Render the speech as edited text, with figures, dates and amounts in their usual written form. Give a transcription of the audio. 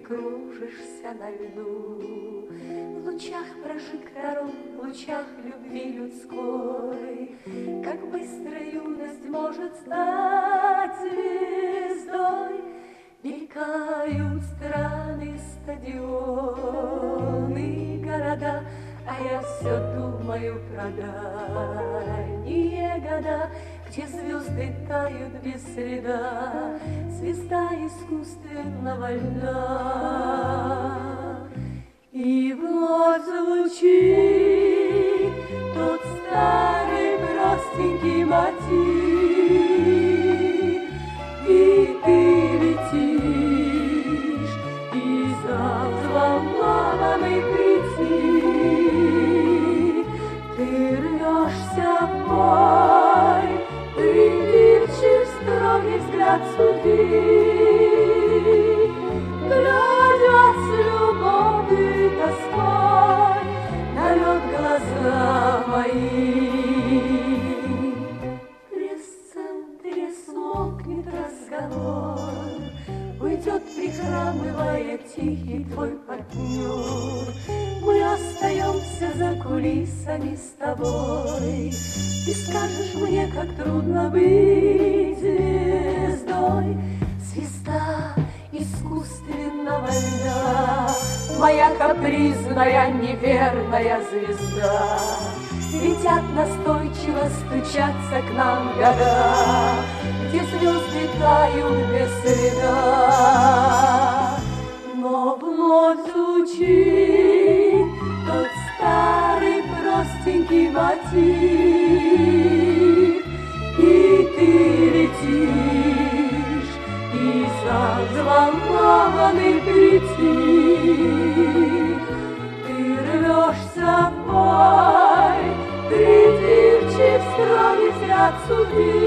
кружишься на льду. В лучах прожекторов, в лучах любви людской, как быстро юность может стать звездой. Мелькают страны, стадионы, города, а я все думаю про дальние года, где звезды тают без следа, звезда искусственного льда. И вновь звучит тот старый простенький мотив, и ты летишь, и зал взволнованный притих. Ты рвешься в бой, придирчив строгий взгляд судьбы, глядя с любовью и тоской на лед глаза мои. В пресс-центре смолкнет разговор, уйдет, прихрамывая, тихий твой партнер. Мы остаемся за кулисами с тобой. Ты скажешь мне, как трудно быть звездой. Звезда искусственного льда, моя капризная, неверная звезда. Летят настойчиво, стучатся к нам года, где звезды тают без следа. Но вновь звучит тот старый простенький мотив, и ты летишь, и зал взволнованный притих. Ты рвешься в бой, придирчив строгий взгляд судьбы,